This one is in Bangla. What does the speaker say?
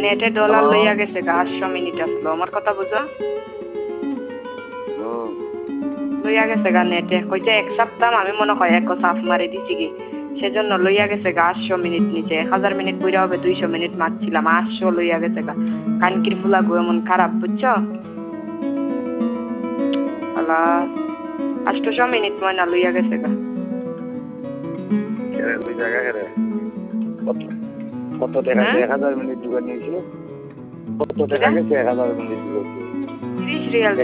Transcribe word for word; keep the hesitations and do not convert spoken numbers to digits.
নেটে ডলার লইয়া গেছে গা আটশো মিনিট আসলো আমার কথা বুঝো লইয়া গেছে গা নেটে কইছে এক সপ্তাহ আমি মনে হয় এক সাফ মারি দিছি কি সেজন্য লইয়া গেছে গা আটশো মিনিট নিচে এক হাজার মিনিট বইরা হবে দুইশো মিনিট মারছিলাম আটশো লইয়া গেছে গা কানকির ফুলা গো এমন খারাপ বুঝছো আলা আটশো মিনিট ময়না লইয়া গেছে গা ওই জায়গা করে কত টাকা এক হাজার মিনিট দোকান নিয়েছিল কত টাকা গেছে এক হাজার মিনিট ত্রিশ রিয়াল